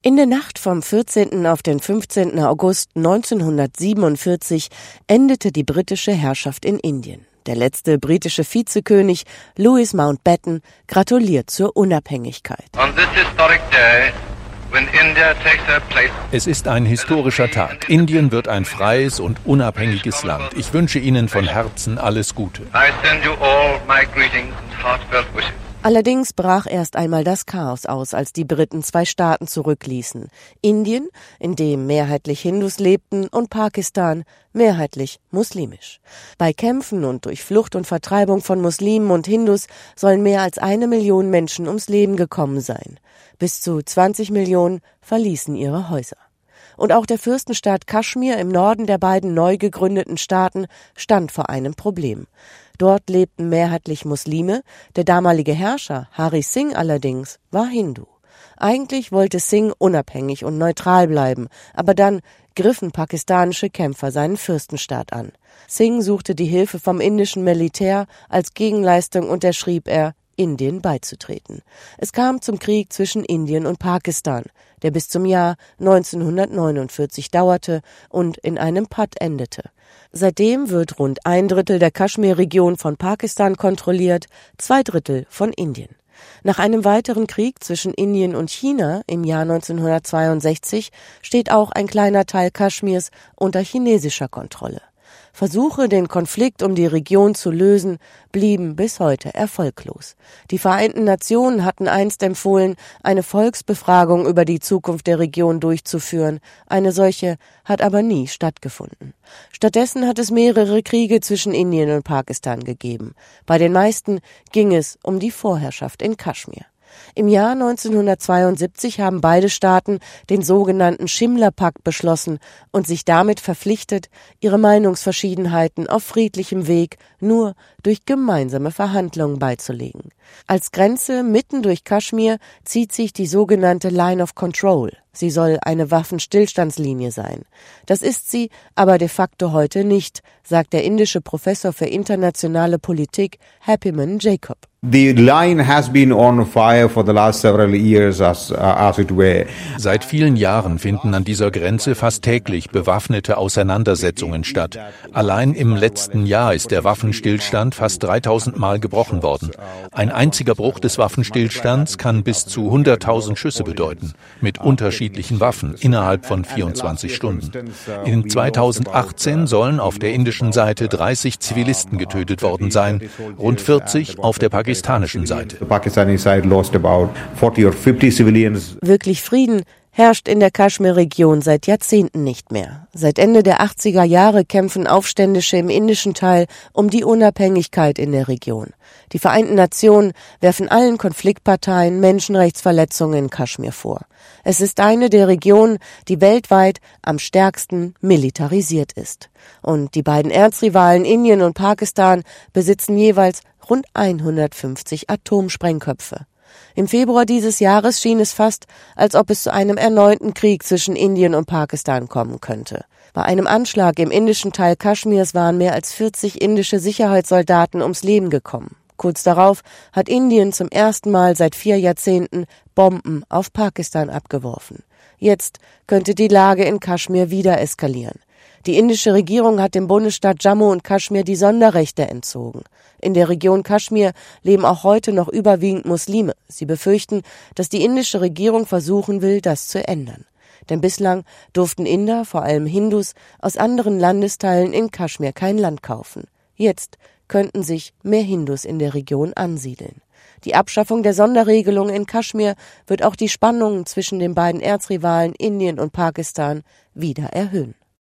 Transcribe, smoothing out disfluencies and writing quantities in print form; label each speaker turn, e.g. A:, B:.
A: In der Nacht vom 14. auf den 15. August 1947 endete die britische Herrschaft in Indien. Der letzte britische Vizekönig, Louis Mountbatten, gratuliert zur Unabhängigkeit.
B: Es ist ein historischer Tag. Indien wird ein freies und unabhängiges Land. Ich wünsche Ihnen von Herzen alles Gute.
A: Allerdings brach erst einmal das Chaos aus, als die Briten 2 Staaten zurückließen. Indien, in dem mehrheitlich Hindus lebten, und Pakistan, mehrheitlich muslimisch. Bei Kämpfen und durch Flucht und Vertreibung von Muslimen und Hindus sollen mehr als 1 Million Menschen ums Leben gekommen sein. Bis zu 20 Millionen verließen ihre Häuser. Und auch der Fürstenstaat Kaschmir im Norden der beiden neu gegründeten Staaten stand vor einem Problem. Dort lebten mehrheitlich Muslime, der damalige Herrscher Hari Singh allerdings war Hindu. Eigentlich wollte Singh unabhängig und neutral bleiben, aber dann griffen pakistanische Kämpfer seinen Fürstenstaat an. Singh suchte die Hilfe vom indischen Militär, als Gegenleistung unterschrieb er, Indien beizutreten. Es kam zum Krieg zwischen Indien und Pakistan, der bis zum Jahr 1949 dauerte und in einem Patt endete. Seitdem wird rund 1/3 der Kaschmir-Region von Pakistan kontrolliert, 2/3 von Indien. Nach einem weiteren Krieg zwischen Indien und China im Jahr 1962 steht auch ein kleiner Teil Kaschmirs unter chinesischer Kontrolle. Versuche, den Konflikt um die Region zu lösen, blieben bis heute erfolglos. Die Vereinten Nationen hatten einst empfohlen, eine Volksbefragung über die Zukunft der Region durchzuführen. Eine solche hat aber nie stattgefunden. Stattdessen hat es mehrere Kriege zwischen Indien und Pakistan gegeben. Bei den meisten ging es um die Vorherrschaft in Kaschmir. Im Jahr 1972 haben beide Staaten den sogenannten Shimla-Pakt beschlossen und sich damit verpflichtet, ihre Meinungsverschiedenheiten auf friedlichem Weg nur durch gemeinsame Verhandlungen beizulegen. Als Grenze mitten durch Kaschmir zieht sich die sogenannte Line of Control. Sie soll eine Waffenstillstandslinie sein. Das ist sie aber de facto heute nicht, sagt der indische Professor für internationale Politik Happyman Jacob.
C: The line has been on fire for the last several years as it were.
B: Seit vielen Jahren finden an dieser Grenze fast täglich bewaffnete Auseinandersetzungen statt. Allein im letzten Jahr ist der Waffenstillstand fast 3000 Mal gebrochen worden. Ein einziger Bruch des Waffenstillstands kann bis zu 100.000 Schüsse bedeuten, mit unterschiedlichen Waffen innerhalb von 24 Stunden. In 2018 sollen auf der indischen Seite 30 Zivilisten getötet worden sein, rund 40 auf der pakistanischen Seite.
A: Wirklich Frieden herrscht in der Kaschmir-Region seit Jahrzehnten nicht mehr. Seit Ende der 80er Jahre kämpfen Aufständische im indischen Teil um die Unabhängigkeit in der Region. Die Vereinten Nationen werfen allen Konfliktparteien Menschenrechtsverletzungen in Kaschmir vor. Es ist eine der Regionen, die weltweit am stärksten militarisiert ist. Und die beiden Erzrivalen Indien und Pakistan besitzen jeweils rund 150 Atomsprengköpfe. Im Februar dieses Jahres schien es fast, als ob es zu einem erneuten Krieg zwischen Indien und Pakistan kommen könnte. Bei einem Anschlag im indischen Teil Kaschmirs waren mehr als 40 indische Sicherheitssoldaten ums Leben gekommen. Kurz darauf hat Indien zum ersten Mal seit 4 Jahrzehnten Bomben auf Pakistan abgeworfen. Jetzt könnte die Lage in Kaschmir wieder eskalieren. Die indische Regierung hat dem Bundesstaat Jammu und Kaschmir die Sonderrechte entzogen. In der Region Kaschmir leben auch heute noch überwiegend Muslime. Sie befürchten, dass die indische Regierung versuchen will, das zu ändern. Denn bislang durften Inder, vor allem Hindus, aus anderen Landesteilen in Kaschmir kein Land kaufen. Jetzt könnten sich mehr Hindus in der Region ansiedeln. Die Abschaffung der Sonderregelung in Kaschmir wird auch die Spannungen zwischen den beiden Erzrivalen Indien und Pakistan wieder erhöhen.